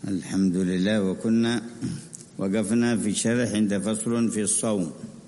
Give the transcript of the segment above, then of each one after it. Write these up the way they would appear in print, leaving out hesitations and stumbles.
الحمد لله. وكنا وقفنا في الشرح عند فصل في الصوم،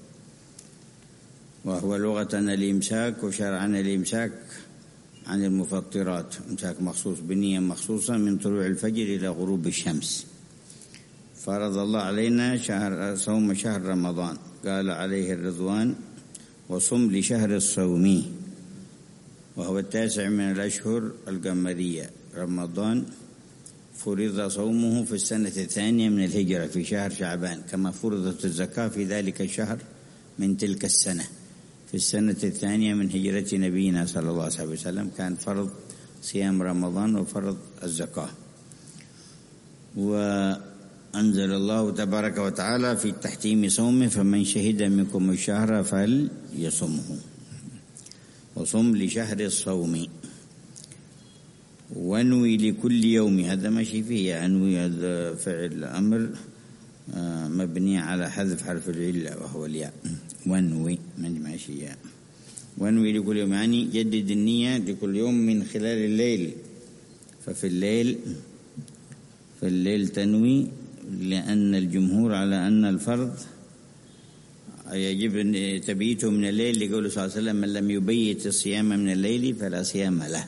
وهو لغة الإمساك وشرعا الإمساك عن المفطرات، إمساك مخصوص بنية مخصوصة من طلوع الفجر إلى غروب الشمس. فرض الله علينا صوم شهر رمضان، قال عليه الرضوان: وصم لشهر الصوم، وهو 9 من الأشهر القمرية. رمضان فرض صومه في السنة 2 من الهجرة في شهر شعبان، كما فرضت الزكاة في ذلك الشهر من تلك السنة في السنة 2 من هجرة نبينا صلى الله عليه وسلم. كان فرض صيام رمضان وفرض الزكاة. وأنزل الله تبارك وتعالى في تحتيم صومه: فمن شهد منكم الشهر فليصمه. وصم لشهر الصوم وانوي لكل يوم. هذا ماشي فيه انوي، هذا فعل امر مبني على حذف حرف العله وهو الياء. وانوي من ماشي ياء. وانوي لكل يوم يعني جدد النية لكل يوم من خلال الليل. ففي الليل تنوي، لأن الجمهور على أن الفرض يجب تبييته من الليل، لقوله صلى الله عليه وسلم: من لم يبيت الصيام من الليل فلا صيام له.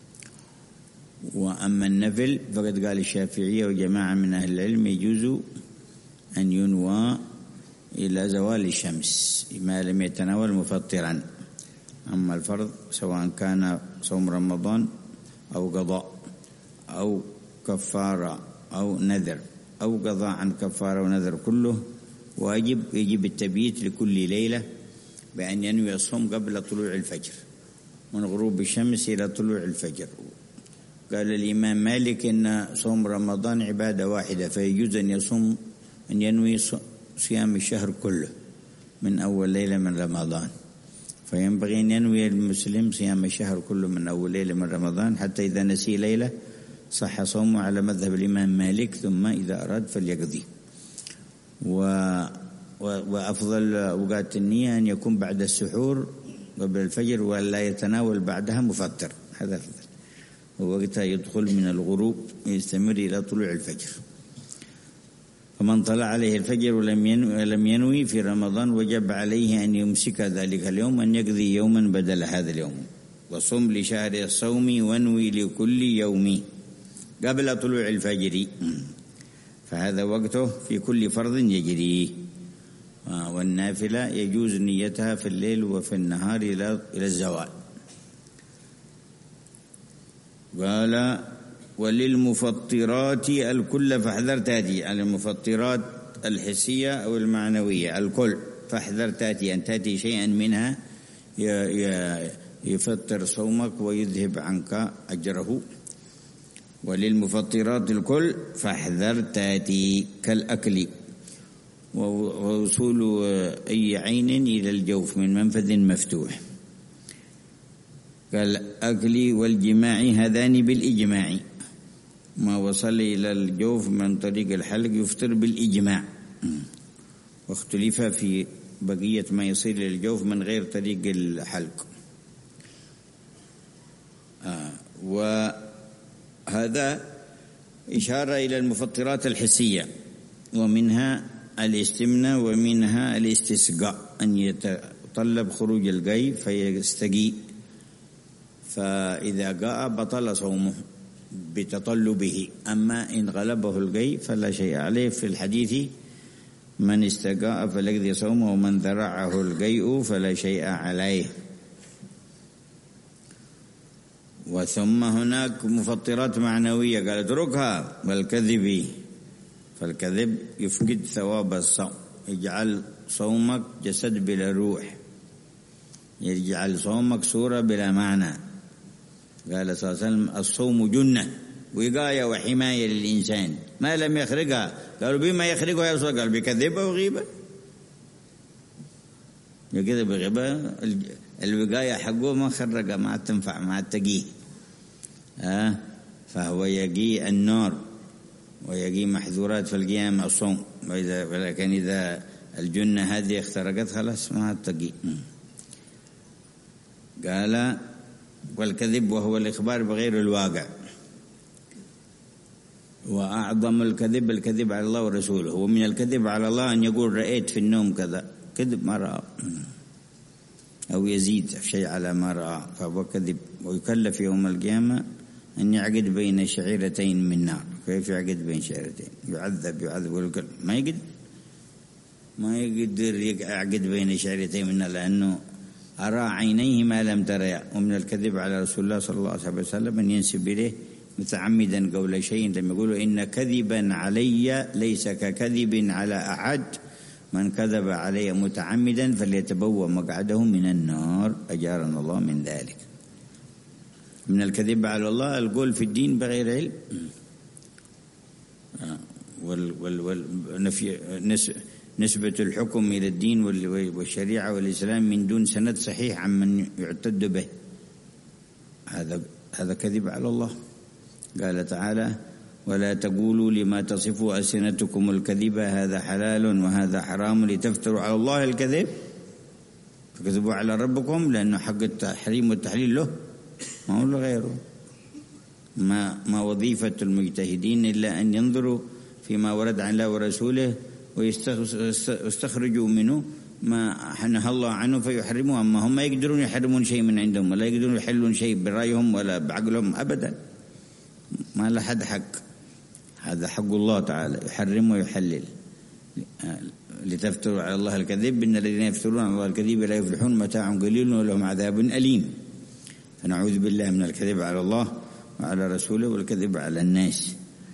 وأما النفل فقد قال الشافعية وجماعة من أهل العلم: يجوز أن ينوى إلى زوال الشمس ما لم يتناول مفطرا. أما الفرض سواء كان صوم رمضان أو قضاء أو كفارة أو نذر أو قضاء عن كفارة ونذر، كله واجب، يجب التبييت لكل ليلة بأن ينوي الصوم قبل طلوع الفجر، من غروب الشمس إلى طلوع الفجر. قال الإمام مالك إن صوم رمضان عبادة واحدة، فيجوز أن ينوي صيام الشهر كله من أول ليلة من رمضان. فينبغي أن ينوي المسلم صيام الشهر كله من أول ليلة من رمضان، حتى إذا نسي ليلة صح صومه على مذهب الإمام مالك، ثم إذا أراد فليقضي. وأفضل أوقات النية أن يكون بعد السحور قبل الفجر، ولا يتناول بعدها مفطر. هذا أفضل. ووقتها يدخل من الغروب يستمر إلى طلوع الفجر. فمن طلع عليه الفجر ولم ينوي في رمضان وجب عليه أن يمسك ذلك اليوم، أن يقضي يوما بدل هذا اليوم. وصم لشهر الصوم وانوي لكل يوم قبل طلوع الفجر، فهذا وقته في كل فرض يجري. والنافلة يجوز نيتها في الليل وفي النهار إلى الزوال. قال: وللمفطرات الكل فاحذر تاتي. على المفطرات الحسية أو المعنوية الكل، فاحذر تاتي أن تاتي شيئا منها يفطر صومك ويذهب عنك أجره. وللمفطرات الكل فاحذر تاتي، كالأكل ووصول أي عين إلى الجوف من منفذ مفتوح، كالأكل والجماع، هذان بالإجماع. ما وصل إلى الجوف من طريق الحلق يفطر بالإجماع، واختلف في بقية ما يصل إلى الجوف من غير طريق الحلق. وهذا إشارة إلى المفطرات الحسية، ومنها الاستمناء ومنها الاستسقاء، أن يتطلب خروج القي فيستقي، فإذا قاء بطل صومه بتطلبه. أما إن غلبه القي فلا شيء عليه. في الحديث: من استقاء فليقضي صومه، ومن ذرعه القيء فلا شيء عليه. وثم هناك مفطرات معنوية قال: اتركها. والكذب، فالكذب يفقد ثواب الصوم، يجعل صومك جسد بلا روح، يجعل صومك صورة بلا معنى. قال صلى الله عليه وسلم: الصوم جنة وقاية وحماية للإنسان ما لم يخرجها. قالوا: بما يخرجها يا رسول الله؟ قال: بكذبة وغيبة. بكذب وغيبة. الوقاية حقه ما خرجها، ما تنفع، ما تقيه. فهو يقي النار ويقي محظورات في القيام الصوم. ولكن إذا الجنة هذه اخترقت خلاص ما تقي. قال: والكذب وهو الإخبار بغير الواقع. وأعظم الكذب على الله ورسوله. ومن الكذب على الله أن يقول رأيت في النوم كذا، كذب ما رأى، أو يزيد شيء على ما رأى فهو كذب. ويكلف يوم القيامة أن يعقد بين شعيرتين من نار. كيف يعقد بين شعيرتين؟ يعذب ما يقدر يعقد بين شعيرتين من نار، لأنه أرى عينيه ما لم تريا. ومن الكذب على رسول الله صلى الله عليه وسلم أن ينسب إليه متعمدا قول شيء، لما يقولوا إن كذبا علي ليس ككذب على أحد، من كذب علي متعمدا فليتبوأ مقعده من النار، أجارنا الله من ذلك. من الكذب على الله القول في الدين بغير علم، نسبة الحكم إلى الدين والشريعة والإسلام من دون سند صحيح عمن يعتد به، هذا كذب على الله. قال تعالى ولا تقولوا لما تصفوا ألسنتكم الكذب هذا حلال وهذا حرام لتفتروا على الله الكذب فكذبوا على ربكم، لأنه حق التحريم والتحليل له ما هو لغيره. ما وظيفة المجتهدين إلا أن ينظروا فيما ورد عن الله ورسوله ويستخرجوا منه ما نهى الله عنه فيحرموا. أما هم ما يقدرون يحرمون شيء من عندهم، ولا يقدرون يحلون شيء برأيهم ولا بعقلهم أبدا، ما لحد حق. هذا حق الله تعالى يحرم ويحلل. لتفتروا على الله الكذب إن الذين يفترون على الله الكذب لا يفلحون متاع قليل ولهم عذاب أليم. فنعوذ بالله من الكذب على الله وعلى رسوله والكذب على الناس.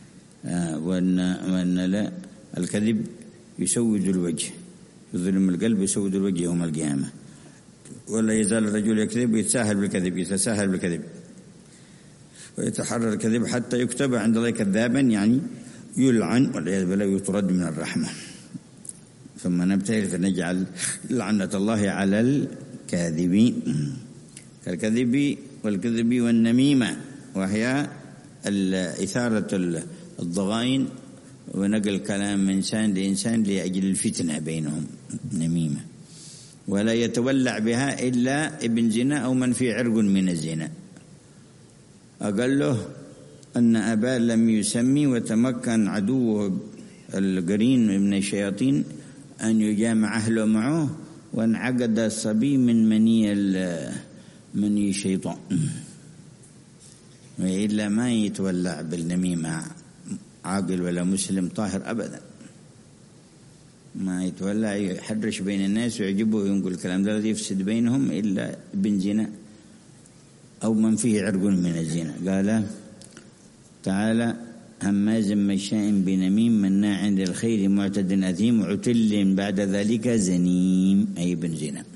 وأن لا الكذب يسود الوجه، يظلم القلب، يسود الوجه يوم القيامة. ولا يزال الرجل يكذب ويتساهل بالكذب ويتحرر الكذب حتى يكتب عند الله كذابا، يعني يلعن والعياذ بالله يطرد من الرحمة. ثم نبتهل فنجعل لعنة الله على الكاذبين كالكذب والكذب والنميمة، وهي إثارة الضغائن ونقل كلام من إنسان لإنسان لأجل الفتنة بينهم، نميمة. ولا يتولع بها إلا ابن زنا أو من في عرق من الزنا. أقله أن أباه لم يسمي وتمكن عدوه القرين من الشياطين أن يجامع أهله معه، وانعقد الصبي من مني الشيطان. وإلا ما يتولع بالنميمة عاقل ولا مسلم طاهر أبدا، ما يتولع يحرش بين الناس ويعجبه وينقل الكلام ده الذي يفسد بينهم إلا ابن زنا أو من فيه عرق من الزنا. قال تعالى هماز مشاء بنميم مناع للخير معتد أثيم عتل بعد ذلك زنيم، أي ابن زنا.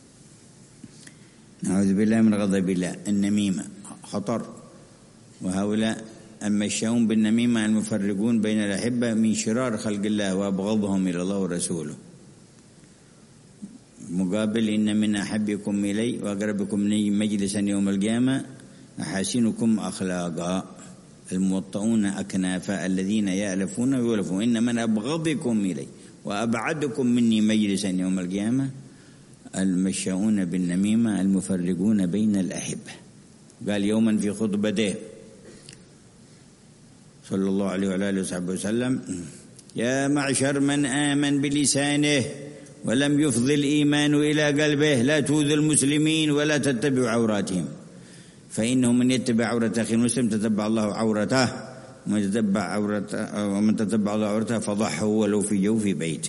نعوذ بالله من غضب الله. النميمة خطر، وهؤلاء المشاؤون بالنميمة المفرقون بين الأحبة من شرار خلق الله وأبغضهم إلى الله ورسوله. مقابل إن من أحبكم إلي وأقربكم مجلسا يوم القيامة أحاسنكم أخلاقا الموطؤون أكنافا الذين يألفون ويولفون. إن من أبغضكم إلي وأبعدكم مني مجلسا يوم القيامة المشاؤون بالنميمة المفرقون بين الأحبة. قال يوما في خطبته صلى الله عليه وعلى آله وصحبه وسلم يا معشر من آمن بلسانه ولم يفضي الإيمان إلى قلبه لا تؤذوا المسلمين ولا تتبعوا عوراتهم، فإنه من يتبع عورة أخي المسلم تتبع الله عورته، ومن تتبع الله عورته فضحه ولو في جوف بيته.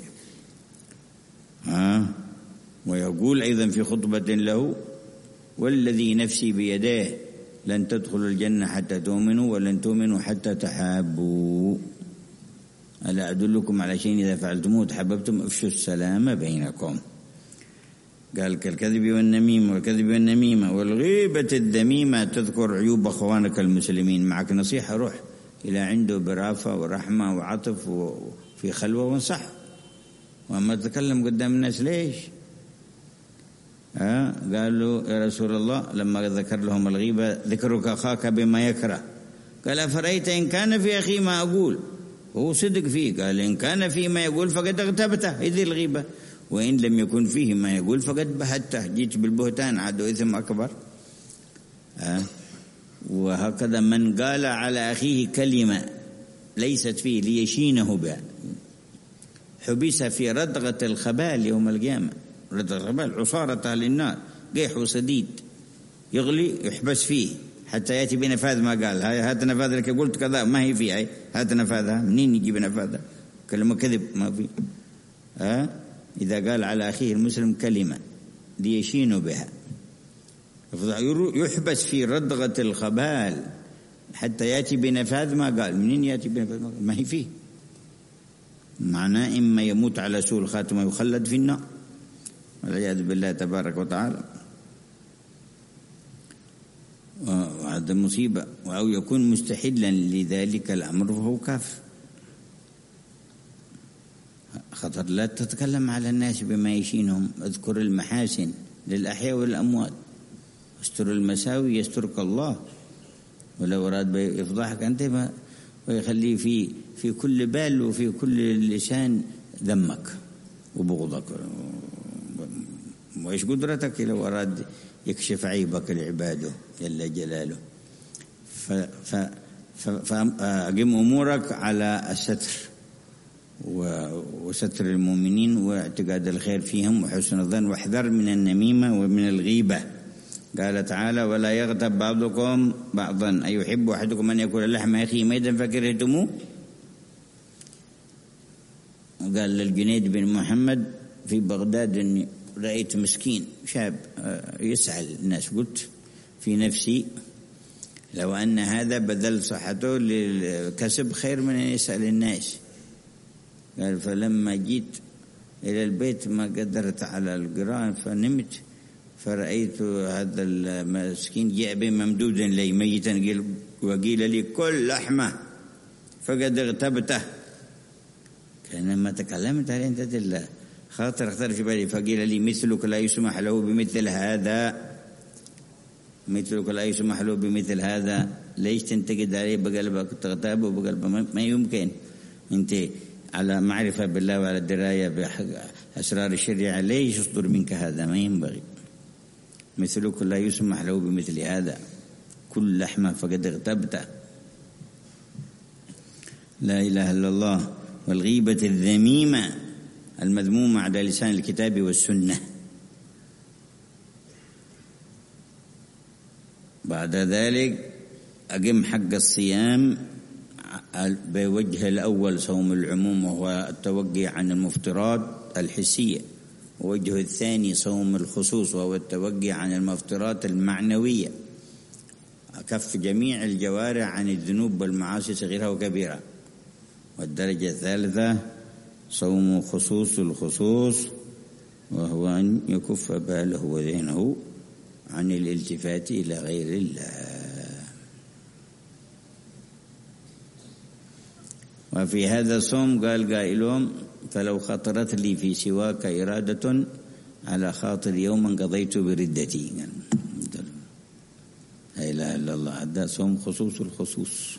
ويقول أيضا في خطبة له والذي نفسي بيديه لن تدخلوا الجنة حتى تؤمنوا ولن تؤمنوا حتى تحابوا، ألا أدلكم على شيء إذا فعلتموه تحببتم افشوا السلام بينكم. قال كالكذب والنميمة والكذب والنميمة والغيبة الذميمة تذكر عيوب أخوانك المسلمين. معك نصيحة روح إلى عنده برافة ورحمة وعطف وفي خلوة وانصح، وأما تتكلم قدام الناس ليش؟ قالوا يا رسول الله لما ذكر لهم الغيبة ذكرك أخاك بما يكره، قال أفرأيت إن كان في أخي ما أقول، هو صدق فيه، قال إن كان فيه ما يقول فقد اغتبته إذ الغيبة، وإن لم يكن فيه ما يقول فقد بهته، جيت بالبهتان عدو إثم أكبر. وهكذا من قال على أخيه كلمة ليست فيه ليشينه بها. حبس في ردغة الخبال يوم القيامة. ردغة الخبال عصارة أهل النار، قيح وصديد يغلي يحبس فيه حتى يأتي بنفاذ ما قال. هات نفاذ لك قلت كذا، ما هي فيه، هات نفاذها. منين يجيب نفاذها؟ كلمة كذب ما في. إذا قال على أخيه المسلم كلمة ليشين بها يحبس في ردغة الخبال حتى يأتي بنفاذ ما قال. منين يأتي بنفاذ ما قال؟ ما هي فيه. معناه إما يموت على سوء الخاتمة ويخلد في النار والعياذ بالله تبارك وتعالى، وهذا مصيبة. أو يكون مستحلا لذلك الأمر فهو كافر. خطر. لا تتكلم على الناس بما يشينهم، اذكر المحاسن للأحياء والأموات، استر المساوي يسترك الله. ولو أراد يفضحك أنت ويخليه في كل بال وفي كل لسان ذمك وبغضك، وإيش قدرتك لو أراد يكشف عيبك لعباده جل جلاله. فأقم أمورك على الستر وستر المؤمنين واعتقاد الخير فيهم وحسن الظن، واحذر من النميمة ومن الغيبة. قال تعالى: ولا يغتب بعضكم بعضا أيحب أحدكم أن يأكل لحم أخيه ميتا فكرهتموه. قال للجنيد بن محمد في بغداد: أني رأيت مسكين شاب يسأل الناس، قلت في نفسي لو أن هذا بذل صحته للكسب خير من أن يسأل الناس. قال: فلما جيت إلى البيت ما قدرت على القراءة فنمت، فرأيت هذا المسكين جاء ممدودا لي ميتا، وقيل لي كل لحمه فقد اغتبته. كأنما تكلمت عليه أنت الله خاطر اختار في بالي، فقيل لي مثلك لا يسمح له بمثل هذا، مثلك لا يسمح له بمثل هذا. ليش تنتقد عليه بقلبك تغتابه بقلبك؟ ما يمكن. أنت على معرفة بالله وعلى دراية بأسرار الشريعة، ليش يصدر منك هذا؟ ما ينبغي. مثلك لا يسمح له بمثل هذا، كل لحمة فقد اغتبته. لا إله إلا الله. والغيبة الذميمة المذمومة على لسان الكتاب والسنة. بعد ذلك أقم حق الصيام بوجه الأول صوم العموم وهو التوقي عن المفطرات الحسية، ووجه الثاني صوم الخصوص وهو التوقي عن المفطرات المعنوية، كف جميع الجوارح عن الذنوب والمعاصي صغيرها وكبيرها. والدرجة الثالثة صوم خصوص الخصوص وهو أن يكف باله وذهنه عن الالتفات إلى غير الله. وفي هذا الصوم قال قائلهم: فلو خطرت لي في سواك إرادة على خاطر يوما قضيت بردتي. لا إله إلا الله. هذا صوم خصوص الخصوص،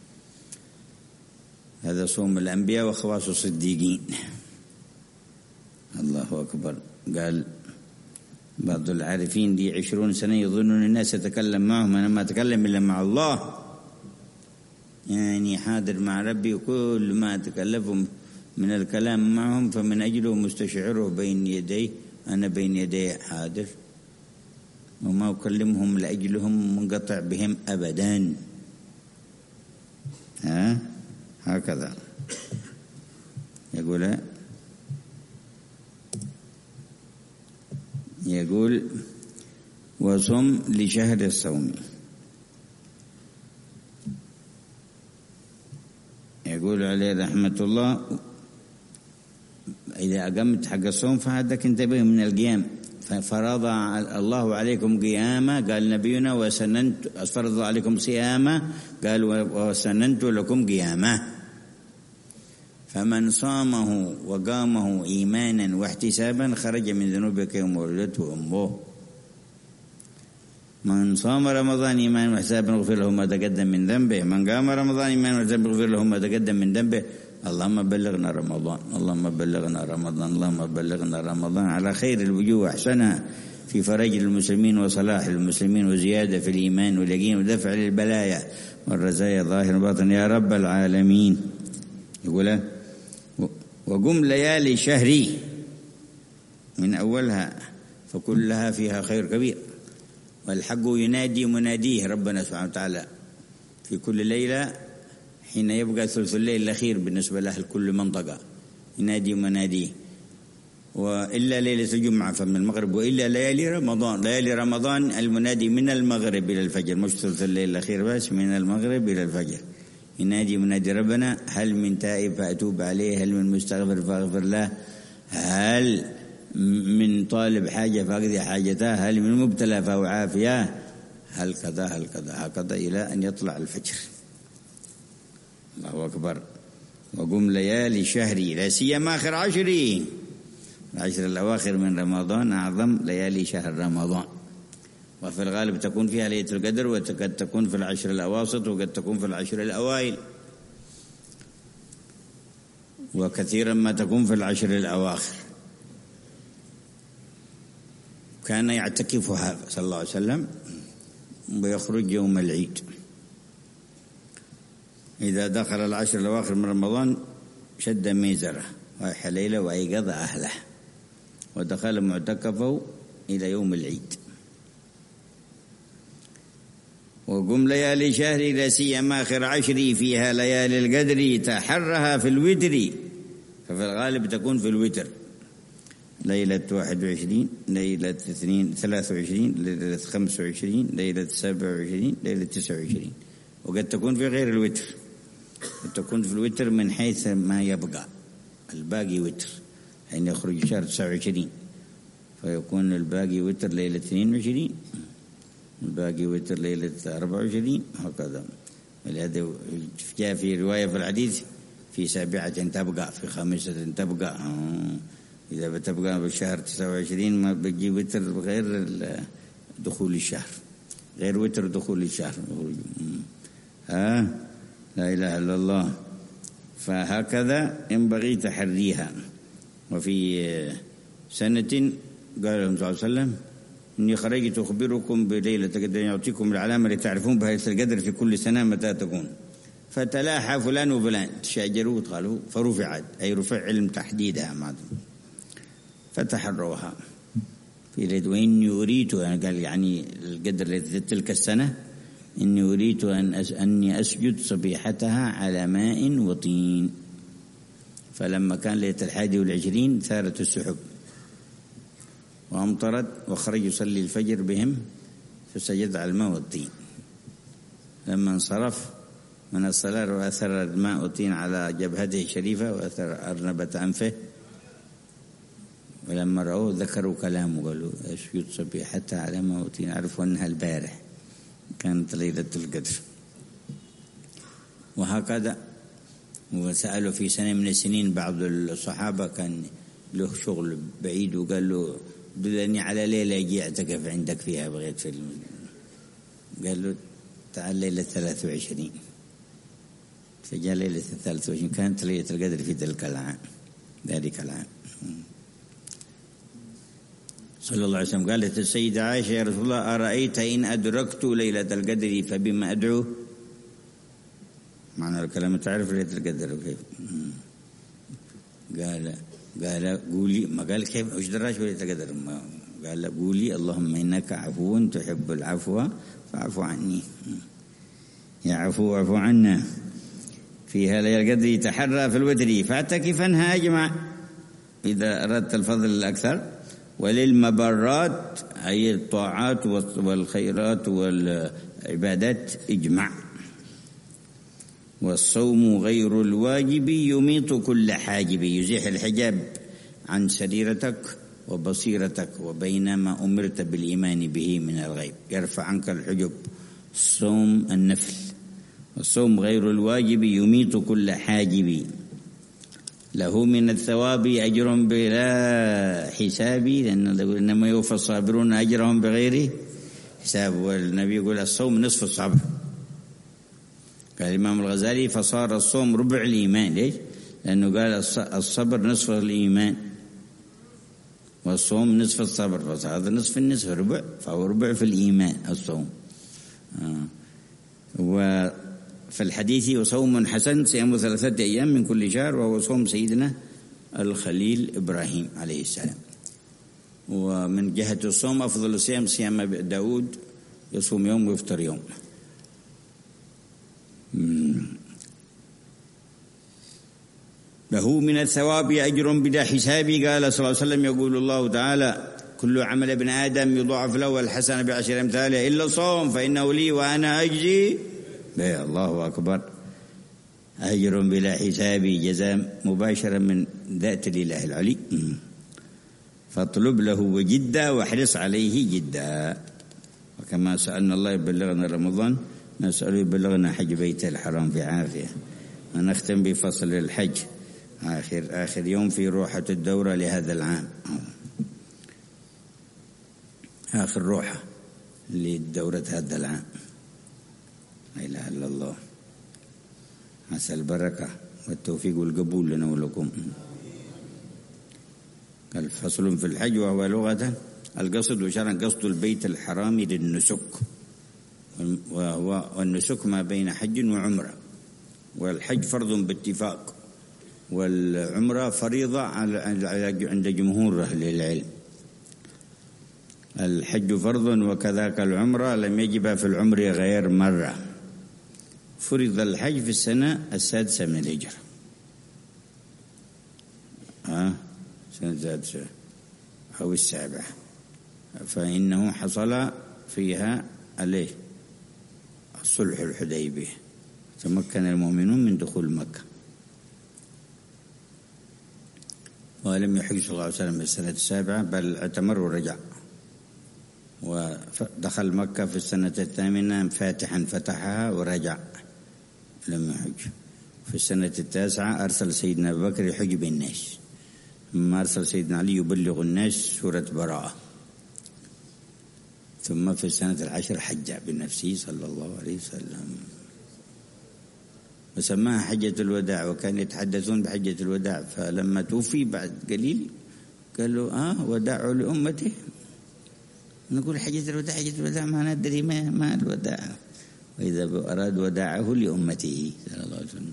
هذا صوم الأنبياء وخواص الصديقين. الله أكبر. قال بعض العارفين: لي 20 سنة يظنون الناس يتكلم معهم، أنا ما أتكلم إلا مع الله، يعني حاضر مع ربي، كل ما أتكلفهم من الكلام معهم فمن أجله مستشعره بين يديه، أنا بين يديه حاضر، وما أكلمهم لأجلهم منقطع بهم أبدا. هكذا يقول وصم لشهر الصوم. يقول عليه رحمة الله: إذا أقمت حق الصوم فهدك انتبه من القيام، ففرض الله عليكم قياما، قال نبينا وسننت فرض عليكم صياما، قال وسننت لكم قياما. فمن صامه وقامه إيمانا واحتسابا خرج من ذنوبك يوم ولدته أمه. من صام رمضان إيمانا واحتسابا غفر له ما تقدم من ذنبه، من قام رمضان إيمانا واحتسابا غفر له ما تقدم من ذنبه. اللهم بلغنا رمضان، اللهم بلغنا رمضان، اللهم بلغنا رمضان على خير الوجوه وأحسنها، في فرج المسلمين وصلاح المسلمين وزيادة في الإيمان واليقين ودفع للبلايا والرزايا ظاهر وباطن يا رب العالمين. يقول وقم ليالي شهري من أولها فكلها فيها خير كبير، والحق ينادي مناديه ربنا سبحانه وتعالى في كل ليلة حين يبقى ثلث الليل الأخير بالنسبة له لكل منطقة، ينادي مناديه. وإلا ليلة الجمعة فمن المغرب، وإلا ليالي رمضان. ليالي رمضان المنادي من المغرب إلى الفجر، مش ثلث الليل الأخير بس، من المغرب إلى الفجر ينادي منادي ربنا هل من تائب فأتوب عليه، هل من مستغفر فأغفر له، هل من طالب حاجة فأقضي حاجته، هل من مبتلى فأعافيه، هل كذا هل كذا هكذا إلى أن يطلع الفجر. الله أكبر. وقم ليالي شهري لا سيما آخر عشري، العشر الأواخر من رمضان أعظم ليالي شهر رمضان، وفي الغالب تكون فيها ليلة القدر، وقد تكون في العشر الأواسط، وقد تكون في العشر الأوائل، وكثيرا ما تكون في العشر الأواخر. كان يعتكفها صلى الله عليه وسلم ويخرج يوم العيد. إذا دخل العشر الأواخر من رمضان شد ميزره وأيح ليلة وأيقظ أهله ودخل معتكفه إلى يوم العيد. وقم ليالي شهري لا سيما آخر عشري فيها ليالي القدر تحرها في الوتر، ففي الغالب تكون في الوتر، ليلة 21 ليلة 23 ليلة 25 ليلة 27 ليلة 29، وقد تكون في غير الوتر، قد تكون في الوتر من حيث ما يبقى، الباقي وتر حين يخرج شهر 29 فيكون الباقي وتر ليلة 22، الباقي وتر ليلة 24 هكذا. ولهذا جاء في رواية في الحديث في 7 تبقى، في 5 تبقى. إذا بتبقى بالشهر 29 ما بيجي وتر غير دخول الشهر، غير وتر دخول الشهر. لا إله إلا الله. فهكذا ينبغي تحريها. وفي سنة قال لهم صلى الله عليه وسلم إني خرجت أخبركم بليلة قدر يعطيكم العلامة لتعرفون بها ليلة القدر في كل سنة متى تكون، فتلاحى فلان وفلان تشاجروا وتقالوا فرفعت، أي رفع علم تحديدها معهم فتحروها في ليلة. وإني أريد، قال يعني القدر تلك السنة، إني أريد أني أسجد صبيحتها على ماء وطين. فلما كان ليلة 21 ثارت السحب وأمطرت وخرج يصلي الفجر بهم فسجد على الماء والطين. لما انصرف من الصلاة وأثر الماء والطين على جبهته الشريفة وأثر أرنبة أنفه، ولما رأوه ذكروا كلامه قالوا أسجد صبيحتها على ماء والطين، عرفوا أنها البارح كانت ليلة القدر. وهكذا. وسألوا في سنة من السنين بعض الصحابة كان له شغل بعيد وقال له دلني على ليلة يجي اعتكف عندك فيها بغيت في قال له تعال ليلة 23. فجاء ليلة 23 كانت ليلة القدر في ذلك العام. صلى الله عليه وسلم قالت السيدة عائشة يا رسول الله أرأيت إن أدركت ليلة القدر فبما أدعو؟ معنى الكلام تعرف ليلة القدر كيف؟ قال قولي، ما قال كيف ايش دراش ليلة القدر، قال قولي اللهم إنك عفو تحب العفو فاعف عني، يا عفو اعف عنا. فيها ليلة القدر تحرى في الوتر فاعتكفنها أجمع إذا أردت الفضل الأكثر، وللمبرات أي الطاعات والخيرات والعبادات اجمع. والصوم غير الواجب يميط كل حاجب، يزيح الحجاب عن سريرتك وبصيرتك وبينما أمرت بالإيمان به من الغيب، يرفع عنك الحجب. الصوم النفل. والصوم غير الواجب يميط كل حاجب، له من الثواب أجر بلا حساب، إنما يوفى الصابرون أجرهم بغير حساب. والنبي يقول الصوم نصف الصبر. قال الإمام الغزالي فصار الصوم ربع الإيمان. ليش؟ لأنه قال الصبر نصف الإيمان والصوم نصف الصبر، فهذا نصف النصف ربع، فهو ربع في الإيمان الصوم. وفي الحديث وصوم حسن صيام 3 أيام من كل شهر، وهو صوم سيدنا الخليل إبراهيم عليه السلام. ومن جهة الصوم أفضل الصيام صيام داود، يصوم يوم ويفطر يوم. له من الثواب أجر بلا حساب. قال صلى الله عليه وسلم: يقول الله تعالى: كل عمل ابن آدم يضاعف له الحسنة ب10 أمثالها إلا الصوم فإنه لي وأنا أجزي به. الله أكبر. أجر بلا حساب، جزاء مباشرة من ذات الإله العلي. فاطلب له وجدا واحرص عليه جدا. وكما سألنا الله يبلغنا رمضان، نسأله يبلغنا حج بيت الحرام في عافية. ونختم بفصل الحج، آخر يوم في روحة الدورة لهذا العام، آخر روحة للدورة هذا العام. لا إله إلا الله. عسى البركة والتوفيق والقبول لنا ولكم. قال: فصل في الحج، وهو لغة القصد، وشرعا قصد البيت الحرام للنسك، والنسك ما بين حج وعمرة. والحج فرض باتفاق، والعمرة فريضة عند جمهور أهل العلم. الحج فرض وكذاك العمرة لم يجب في العمر غير مرة. فرض الحج في السنة 6 من الهجرة، سنة 6 أو 7، فإنه حصل فيها عليه الصلح الحديبية، تمكن المؤمنون من دخول مكة. ولم يحج صلى الله عليه وسلم في السنة 7، بل اعتمر ورجع، ودخل مكة في السنة 8 فاتحا فتحها ورجع، لم يحج. في السنة 9 أرسل سيدنا أبو بكر يحج بالناس، ثم أرسل سيدنا علي يبلغ الناس سورة براءة، ثم في السنة 10 حج بنفسه صلى الله عليه وسلم، وسماها حجة الوداع. وكان يتحدثون بحجة الوداع، فلما توفي بعد قليل قالوا وداع لأمته. نقول حجة الوداع، حجة الوداع ما ندري ما الوداع، وإذا أراد وداعه لأمته صلى الله عليه وسلم.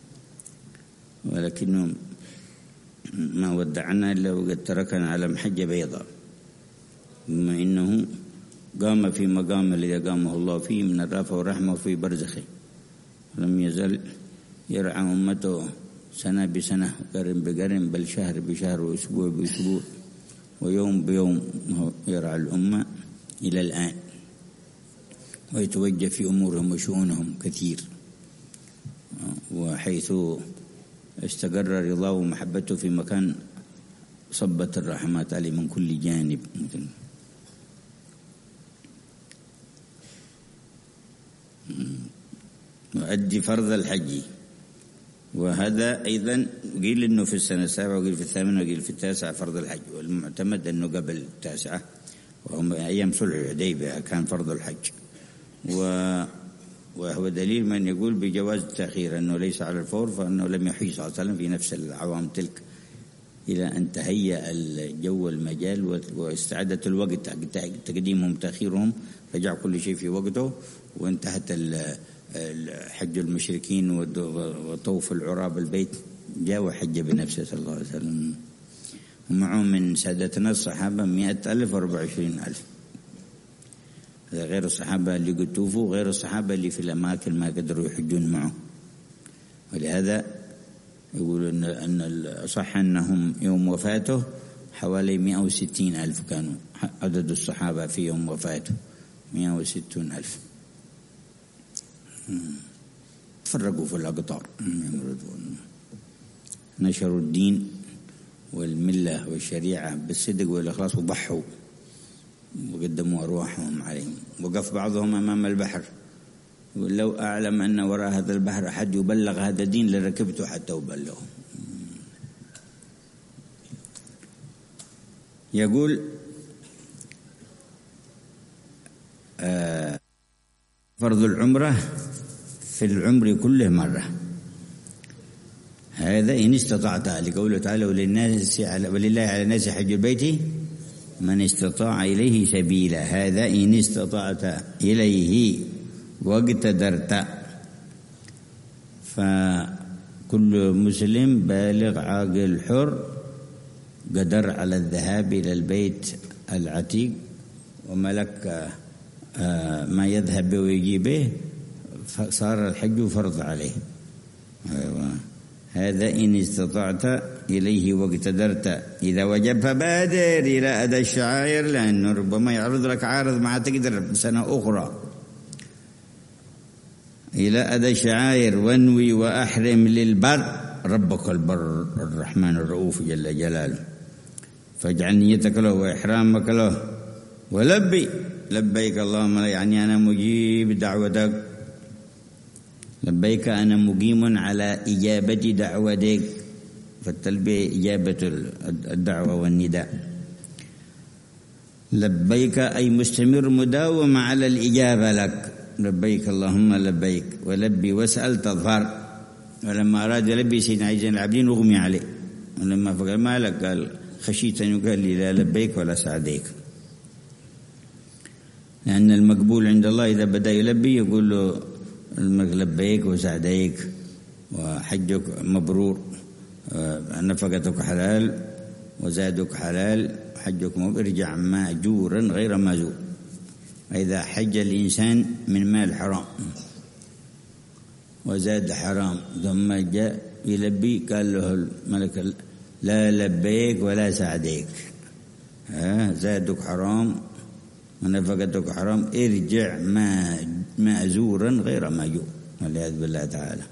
ولكنه ما ودعنا إلا وقد تركنا على محجة بيضاء، بما إنه قام في مقام الذي قامه الله فيه من الرافة والرحمة في برزخه، لم يزل يرعى أمته سنة بسنة، قرن بقرن، بل شهر بشهر، وأسبوع بأسبوع، ويوم بيوم يرعى الأمة إلى الآن، ويتوجه في أمورهم وشؤونهم كثير. وحيث استقر رضاه ومحبته في مكان صبت الرحمات عليه من كل جانب. يؤدي فرض الحج. وهذا أيضا قيل أنه في السنة 7، وقيل في 8، وقيل في 9 فرض الحج، والمعتمد أنه قبل 9، وهم أيام صلح الحديبية كان فرض الحج. وهو دليل من يقول بجواز التأخير، أنه ليس على الفور، فأنه لم يحج صلى الله عليه وسلم في نفس العوام تلك، إلى أن تهيأ الجو والمجال واستعدت الوقت، تقديمهم تأخيرهم، رجع كل شيء في وقته، وانتهت حج المشركين وطوف العراب البيت، جاء وحج بنفسه صلى الله عليه وسلم. ومعه من سادتنا الصحابة 100,000 و24,000، هذا غير الصحابة اللي قد توفوا، غير الصحابة اللي في الأماكن ما قدروا يحجون معه. ولهذا يقول أن الصح أنهم يوم وفاته حوالي 160,000 كانوا عدد الصحابة في يوم وفاته، 160,000. تفرقوا في الأقطار، نشروا الدين والملة والشريعة بالصدق والإخلاص، وضحوا وقدموا أرواحهم عليهم. وقف بعضهم أمام البحر، لو أعلم أن وراء هذا البحر أحد يبلغ هذا الدين لركبته حتى أبلغه. يقول فرض العمرة في العمر كله مرة، هذا إن استطعت، لقوله تعالى ولله على الناس حج البيت من استطاع إليه سبيلا. هذا إن استطعت إليه واقتدرت. فكل مسلم بالغ عاقل حر قدر على الذهاب إلى البيت العتيق وملك ما يذهب به ويجي به، فصار الحج فرض عليه. هذا إن استطعت إليه واقتدرت. إذا وجب فبادر إلى أداء الشعائر، لأنه ربما يعرض لك عارض ما تقدر سنة أخرى. إلى أداء الشعائر وانوي وأحرم للبر ربك البر الرحمن الرؤوف جل جلاله، فاجعل نيتك له وإحرامك له ولبي لبيك اللهم، يعني أنا مجيب دعوتك، لبيك أنا مقيم على إجابة دعوتك. فالتلبية إجابة الدعوة والنداء. لبيك أي مستمر مداوم على الإجابة لك، لبيك اللهم لبيك. ولبي واسأل تظهر. ولما أراد يلبي سيدنا علي زين العابدين أغمي عليه، ولما فقال ما لك قال خشيت أن يقال لي لا لبيك ولا سعديك. لأن المقبول عند الله إذا بدأ يلبي يقول له لبيك وسعديك وحجك مبرور، نفقتك حلال وزادك حلال، حجك ارجع ماجورا غير ماجور. إذا حج الإنسان من مال حرام وزاد حرام ثم جاء يلبي قال له الملك لا لبيك ولا سعديك، زادك حرام ونفقتك حرام، ارجع مأزورا غير ماجور والعياذ بالله تعالى.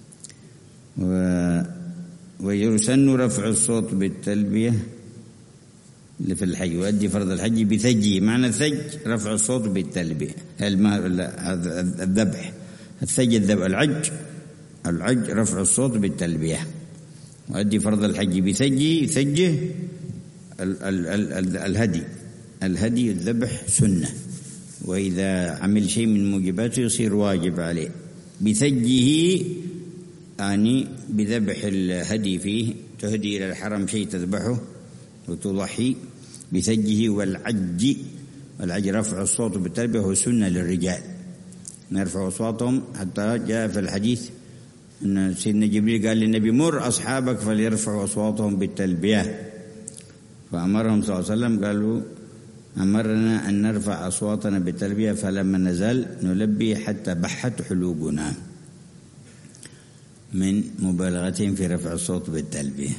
ويسن رفع الصوت بالتلبية في الحج، وأدي فرض الحج بثجي. معنى الثج رفع الصوت بالتلبية، الذبح. الثج الذبح، العج رفع الصوت بالتلبية. وأدي فرض الحج بثجي، ثجه الهدي الذبح سنة، وإذا عمل شيء من موجباته يصير واجب عليه. بثجه يعني بذبح الهدي فيه، تهدي إلى الحرم شيء تذبحه وتضحي بثجه. والعج رفع الصوت بالتلبية هو سنة للرجال، نرفع أصواتهم. حتى جاء في الحديث أن سيدنا جبريل قال للنبي مر أصحابك فليرفعوا أصواتهم بالتلبية، فأمرهم صلى الله عليه وسلم قالوا أمرنا أن نرفع أصواتنا بالتلبية، فلما نزل نلبي حتى بحت حلوقنا من مبالغتهم في رفع الصوت بالتلبية.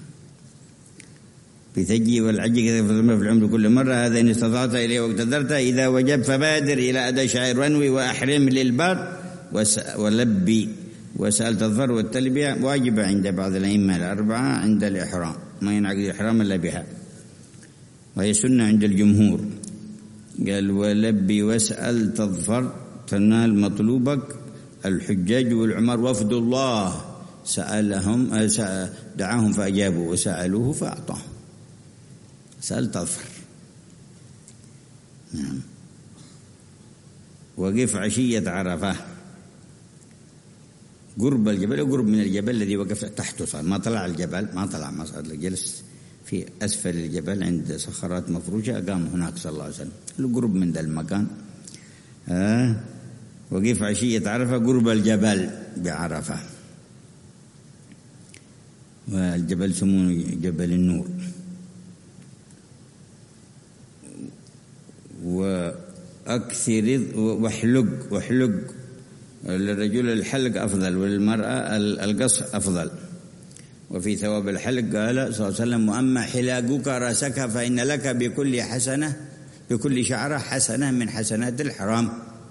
بثجي والعج كذا في العمر كل مرة. هذا إن استطعت إليه واقتدرت. إذا وجب فبادر إلى أداء شعائر وانوي وأحرم للبر ولبي وسأل تظفر. والتلبية واجبة عند بعض الأئمة الأربعة عند الإحرام، ما ينعقد الإحرام إلا بها، وهي سنة عند الجمهور. قال ولبي واسأل تظفر تنال مطلوبك. الحجاج والعمار وفد الله سألهم دعاهم فأجابوا وسألوه فأعطاهم. سأل تظفر. نعم. وقف عشية عرفة قرب الجبل، قرب من الجبل الذي وقف تحته، صار ما طلع الجبل، ما طلع، ما صار جلس في أسفل الجبل عند صخرات مفروشة، أقام هناك صلى الله عليه وسلم قرب من ذا المكان. وقف عشية عرفة قرب الجبل بعرفة، والجبل سمونه جبل النور. وأكثر واحلق للرجل الحلق أفضل وللمرأة القص أفضل. وفي ثواب الحلق قال صلى الله عليه وسلم وأما حلاقك رأسك فإن لك بكل شعرة حسنة من حسنات الحرام.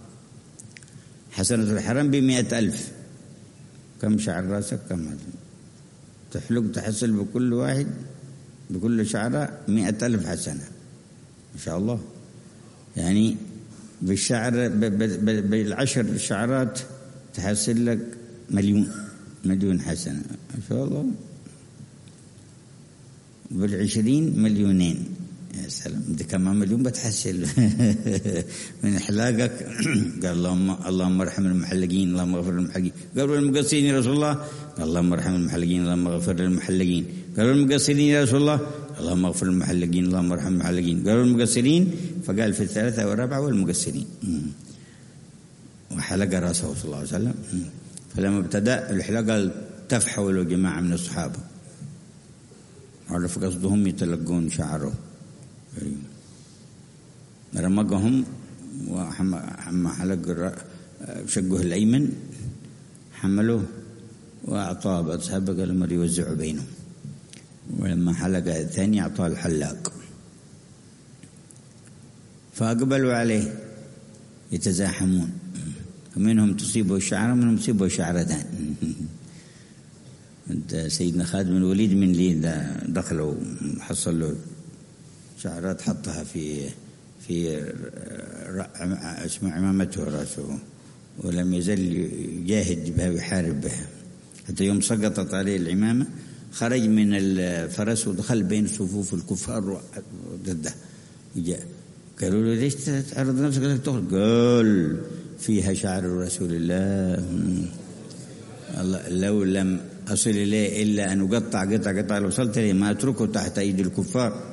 حسنة الحرام ب100,000. كم شعر رأسك؟ كم تحلق تحصل بكل واحد بكل شعرة 100,000 حسنة، ما شاء الله. يعني بالشعر بالعشر شعرات تحصل لك مليون حسنة، ما شاء الله. بال20 مليونين، يا سلام، بدك كمان مليون بتحصل من حلاقك. قال اللهم ارحم المحلقين، اللهم اغفر للمحلقين. قالوا المقصرين يا رسول الله، قال اللهم ارحم المحلقين، اللهم اغفر للمحلقين. قالوا المقصرين يا رسول الله، اللهم اغفر للمحلقين، اللهم ارحم المحلقين. قالوا المقصرين، فقال في الثالثة والرابعة والمقصرين، وحلق رأسه صلى الله عليه وسلم. فلما ابتدأ الحلاقة قال تفحولوا جماعة من الصحابة، عرف قصدهم يتلقون شعره، رمقهم وحما حلق شقه الأيمن، حملوه وأعطاه أصحابه، قال لهم يوزعوا بينهم. ولما حلق الثاني أعطاه الحلاق، فأقبلوا عليه يتزاحمون، ومنهم تصيبه الشعر ومنهم تصيبه شعرتان. سيدنا خالد بن الوليد من اللي دخلوا حصل له شعرات حطها في اسمه عمامته راسه، ولم يزل يجاهد بها ويحارب بها، حتى يوم سقطت عليه العمامة خرج من الفرس ودخل بين صفوف الكفار ضده. قالوا له ليش تعرض نفسك تخرج؟ قال فيها شعر رسول الله، لو لم أصل إليه إلا أن أقطع قطع لو وصلت إليه ما أتركه تحت أيدي الكفار.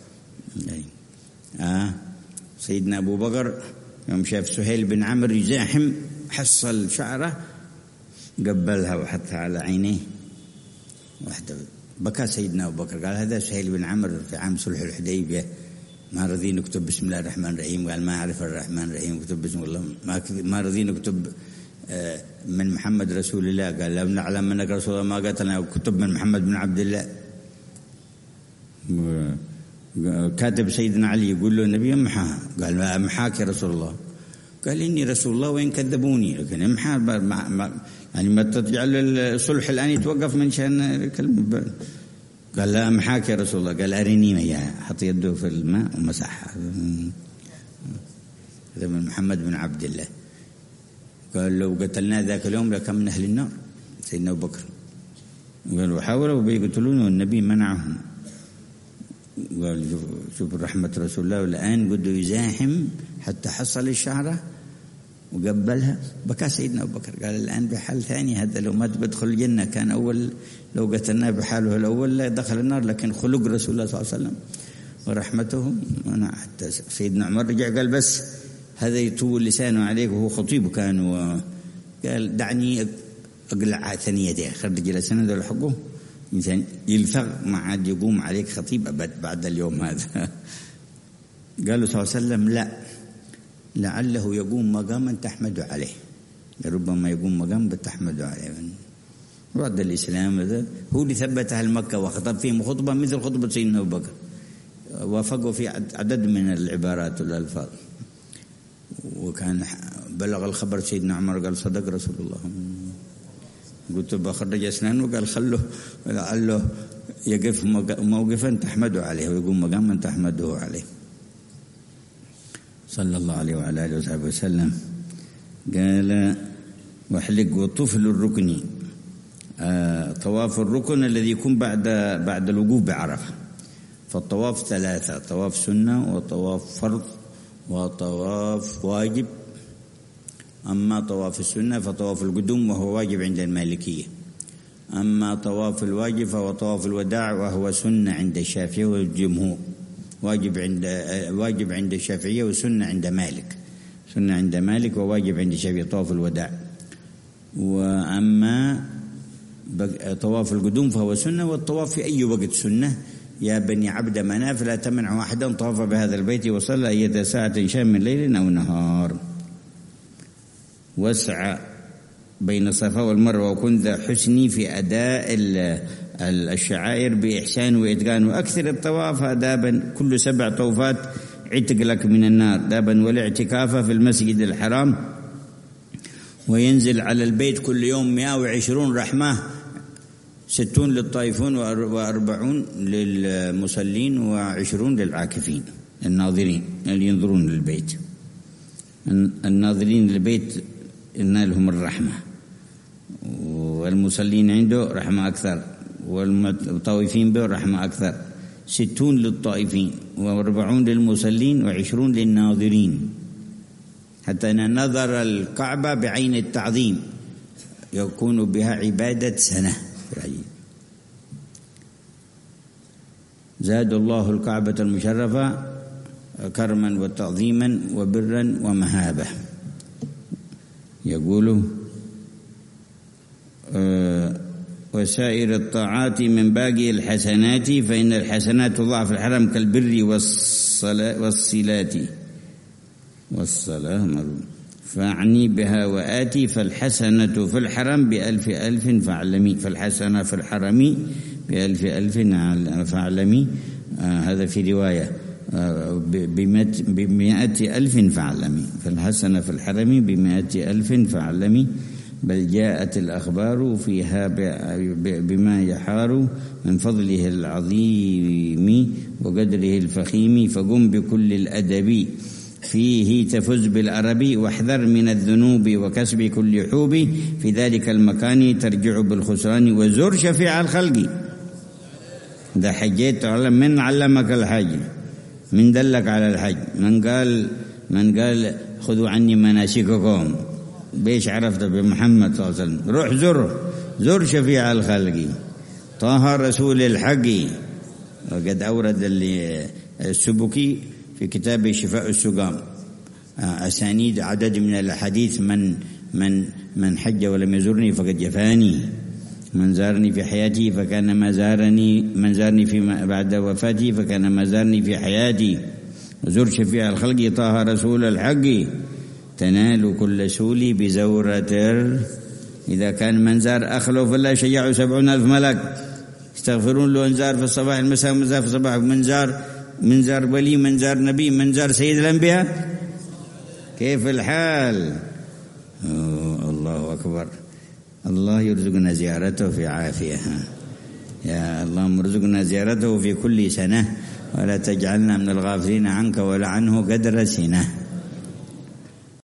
سيدنا أبو بكر يوم شاف سهيل بن عمرو يزاحم حصل شعره قبلها وحطها على عينيه واحدة، بكى سيدنا أبو بكر، قال هذا سهيل بن عمرو في عام صلح الحديبية ما رضي نكتب بسم الله الرحمن الرحيم، قال ما أعرف الرحمن الرحيم، كتب بسم الله، ما رضي نكتب من محمد رسول الله، قال لو نعلم أنك رسول الله ما قتلنا، وكتب من محمد بن عبد الله. كاتب سيدنا علي يقول له النبي امحاها، قال ما امحاك يا رسول الله، قال إني رسول الله وإن كذبوني، لكن امحا يعني ما تجعل الصلح الآن يتوقف من شأن كلمة. قال لا امحاك يا رسول الله، قال أرني إياها، حط يده في الماء ومسحها، هذا من محمد بن عبد الله. قال لو قتلنا ذاك اليوم لكان من أهل النار سيدنا أبو بكر. قالوا حاولوا بيقتلونه والنبي منعهم، قال شوف رحمة رسول الله، والآن بده يزاحم حتى حصل الشعرة وقبلها، بكى سيدنا أبو بكر، قال الآن بحال ثاني، هذا لو ما بدخل الجنة كان أول، لو قتلناه بحاله الأول لا دخل النار، لكن خلق رسول الله صلى الله عليه وسلم ورحمته منع. حتى سيدنا عمر رجع قال بس هذا يطول لسانه عليك وهو خطيب كان، قال دعني أقلع ثنيته، خرج لسانه ذو حقه مثلا يلثغ ما عاد يقوم عليك خطيب أبد بعد اليوم هذا. قالوا صلى الله عليه وسلم لا، لعله يقوم مقاما تحمد عليه، ربما يقوم مقام بتحمد عليه. بعد الإسلام هذا هو اللي ثبت أهل مكة وخطب فيهم خطبة مثل خطبة سيدنا أبو بكر، وافقوا في عدد من العبارات والألفاظ. وكان بلغ الخبر سيدنا عمر قال صدق رسول الله، قلت بخرج أسنانه، قال خلوه لعله يقف موقفا تحمده عليه ويقوم مقاما تحمده عليه، صلى الله عليه وعلى آله وصحبه وسلم. قال واحلق وطوف للركن، طواف الركن الذي يكون بعد الوقوف بعرفة. فالطواف ثلاثة، طواف سنة وطواف فرض وطواف واجب. أما طواف السنة فطواف القدوم وهو واجب عند المالكية، أما طواف الواجب فهو طواف الوداع وهو سنة عند الشافعية والجمهور، واجب عند الشافعية وسنة عند مالك، سنة عند مالك وواجب عند الشافعية طواف الوداع. وأما طواف القدوم فهو سنة، والطواف في أي وقت سنة. يا بني عبد مناف لا تمنع واحدا طاف بهذا البيت وصلى أية ساعة شاء من ليل أو نهار. واسعى بين الصفا والمروة وكن ذا حسني في أداء الشعائر بإحسان وإتقان، وأكثر الطواف دابا كل 7 طوفات عتق لك من النار دابا، والاعتكاف في المسجد الحرام، وينزل على البيت كل يوم 120 رحمة، 60 للطائفون و40 للمصلين و20 للعاكفين الناظرين اللي ينظرون للبيت. الناظرين للبيت ينالهم الرحمة، والمصلين عنده رحمة أكثر، والطوافين به رحمة أكثر. 60 للطائفين و40 للمصلين و20 للناظرين، حتى أن نظر الكعبة بعين التعظيم يكون بها عبادة سنة. زاد الله الكعبة المشرفة كرما وتعظيما وبرا ومهابة. يقول وسائر الطاعات من باقي الحسنات، فإن الحسنات تضاعف الحرم كالبر والصلاة فاعني بها وآتي، فالحسنة في الحرم ب1000 ألف فاعلمي، فالحسنة في الحرم ب1000 ألف فاعلمي. هذا في رواية ب100 ألف فاعلمي، فالحسنة في الحرم ب100 ألف فاعلمي. بل جاءت الأخبار فيها بما يحار من فضله العظيم وقدره الفخيم، فقم بكل الأدب فيه تفز بالعربي، واحذر من الذنوب وكسب كل حوب، في ذلك المكان ترجع بالخسران، وزر شفيع الخلق. ده حجيت من علمك الحج؟ من دلك على الحج؟ من قال خذوا عني مناسككم؟ بيش عرفت بمحمد صلى الله عليه وسلم؟ روح زر شفيع الخلق طه رسول الحق. وقد أورد السبكي في كتاب شفاء السقام أسانيد عدد من الحديث: من حج ولم يزرني فقد جفاني، من زارني في حياتي فكان ما زارني، من زارني في بعد وفاتي فكان ما زارني في حياتي. وزر شفيع الخلق طه رسول الحق، تنال كل سولي بزورة. إذا كان من زار أخلو فلا شجعوا 70,000 ملك يستغفرون له، انزار في الصباح المساء، منزار في الصباح، منزار ولي، منزار نبي، منزار سيد الأنبياء. كيف الحال؟ الله أكبر. الله يرزقنا زيارته في عافية. يا اللهم ارزقنا زيارته في كل سنة، ولا تجعلنا من الغافلين عنك ولا عنه قدر سنة.